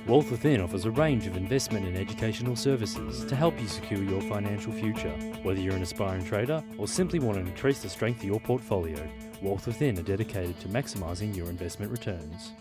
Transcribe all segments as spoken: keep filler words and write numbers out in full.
Wealth Within offers a range of investment and educational services to help you secure your financial future. Whether you're an aspiring trader or simply want to increase the strength of your portfolio, Wealth Within are dedicated to maximising your investment returns.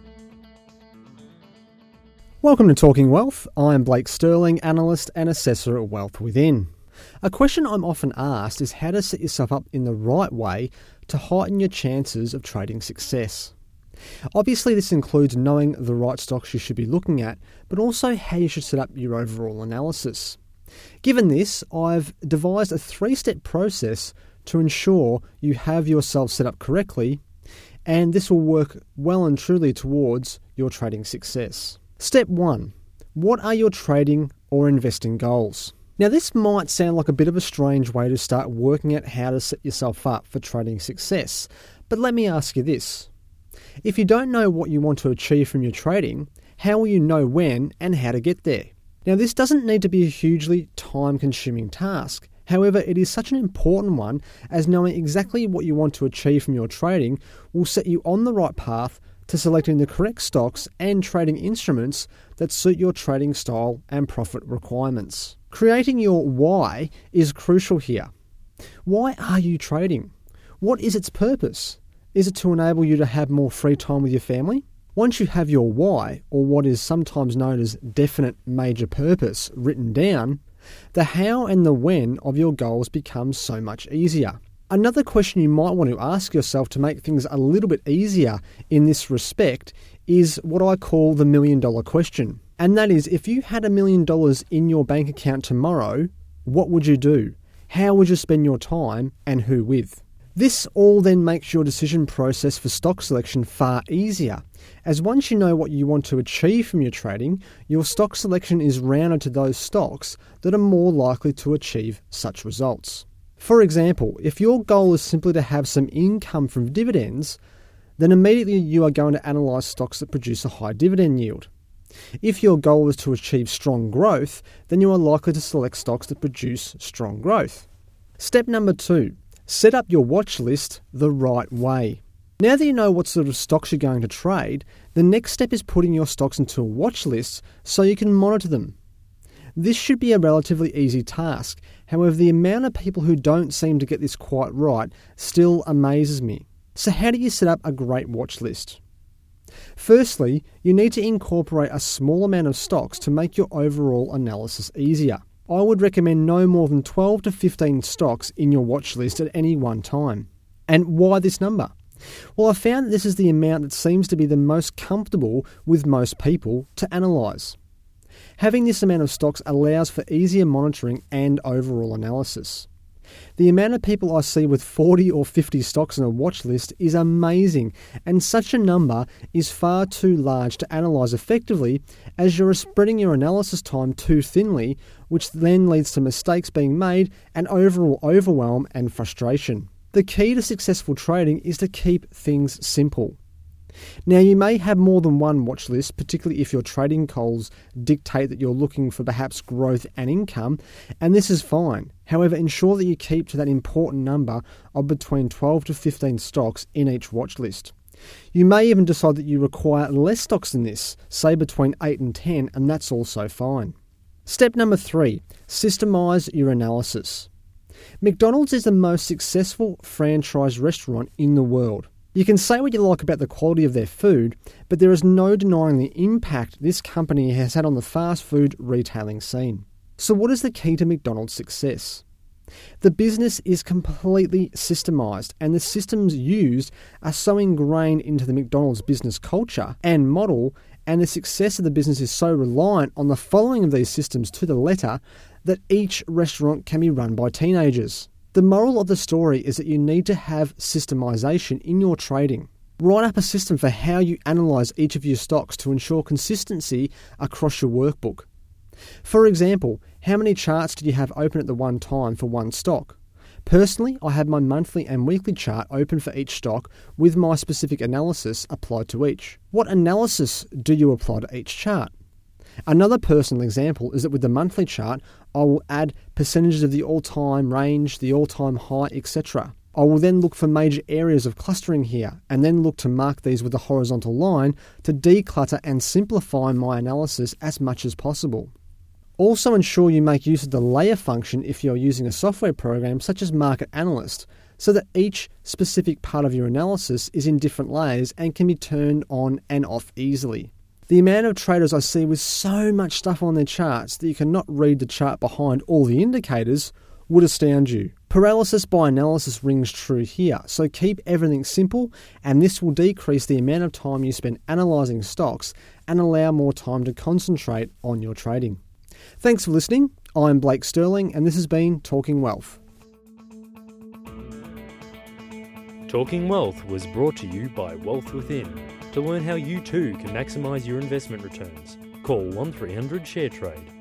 Welcome to Talking Wealth. I'm Blake Sterling, analyst and assessor at Wealth Within. A question I'm often asked is how to set yourself up in the right way to heighten your chances of trading success. Obviously, this includes knowing the right stocks you should be looking at, but also how you should set up your overall analysis. Given this, I've devised a three-step process to ensure you have yourself set up correctly, and this will work well and truly towards your trading success. Step one, what are your trading or investing goals? Now, this might sound like a bit of a strange way to start working out how to set yourself up for trading success, but let me ask you this. If you don't know what you want to achieve from your trading, how will you know when and how to get there? Now, this doesn't need to be a hugely time-consuming task. However, it is such an important one, as knowing exactly what you want to achieve from your trading will set you on the right path to selecting the correct stocks and trading instruments that suit your trading style and profit requirements. Creating your why is crucial here. Why are you trading? What is its purpose? Is it to enable you to have more free time with your family? Once you have your why, or what is sometimes known as definite major purpose, written down, the how and the when of your goals becomes so much easier. Another question you might want to ask yourself to make things a little bit easier in this respect is what I call the million dollar question. And that is, if you had a million dollars in your bank account tomorrow, what would you do? How would you spend your time and who with? This all then makes your decision process for stock selection far easier, as once you know what you want to achieve from your trading, your stock selection is rounded to those stocks that are more likely to achieve such results. For example, if your goal is simply to have some income from dividends, then immediately you are going to analyse stocks that produce a high dividend yield. If your goal is to achieve strong growth, then you are likely to select stocks that produce strong growth. Step number two, set up your watch list the right way. Now that you know what sort of stocks you're going to trade, the next step is putting your stocks into a watch list so you can monitor them. This should be a relatively easy task. However, the amount of people who don't seem to get this quite right still amazes me. So how do you set up a great watch list? Firstly, you need to incorporate a small amount of stocks to make your overall analysis easier. I would recommend no more than twelve to fifteen stocks in your watch list at any one time. And why this number? Well, I found that this is the amount that seems to be the most comfortable with most people to analyse. Having this amount of stocks allows for easier monitoring and overall analysis. The amount of people I see with forty or fifty stocks on a watch list is amazing, and such a number is far too large to analyse effectively, as you're spreading your analysis time too thinly, which then leads to mistakes being made and overall overwhelm and frustration. The key to successful trading is to keep things simple. Now, you may have more than one watch list, particularly if your trading goals dictate that you're looking for perhaps growth and income, and this is fine. However, ensure that you keep to that important number of between twelve to fifteen stocks in each watch list. You may even decide that you require less stocks than this, say between eight and ten, and that's also fine. Step number three, systemize your analysis. McDonald's is the most successful franchise restaurant in the world. You can say what you like about the quality of their food, but there is no denying the impact this company has had on the fast food retailing scene. So what is the key to McDonald's success? The business is completely systemised, and the systems used are so ingrained into the McDonald's business culture and model, and the success of the business is so reliant on the following of these systems to the letter that each restaurant can be run by teenagers. The moral of the story is that you need to have systemisation in your trading. Write up a system for how you analyse each of your stocks to ensure consistency across your workbook. For example, how many charts did you have open at the one time for one stock? Personally, I have my monthly and weekly chart open for each stock with my specific analysis applied to each. What analysis do you apply to each chart? Another personal example is that with the monthly chart, I will add percentages of the all-time range, the all-time high, et cetera. I will then look for major areas of clustering here, and then look to mark these with a horizontal line to declutter and simplify my analysis as much as possible. Also ensure you make use of the layer function if you're using a software program such as Market Analyst, so that each specific part of your analysis is in different layers and can be turned on and off easily. The amount of traders I see with so much stuff on their charts that you cannot read the chart behind all the indicators would astound you. Paralysis by analysis rings true here, so keep everything simple, and this will decrease the amount of time you spend analysing stocks and allow more time to concentrate on your trading. Thanks for listening. I'm Blake Sterling, and this has been Talking Wealth. Talking Wealth was brought to you by Wealth Within. To learn how you too can maximise your investment returns, call one three hundred SHARE TRADE.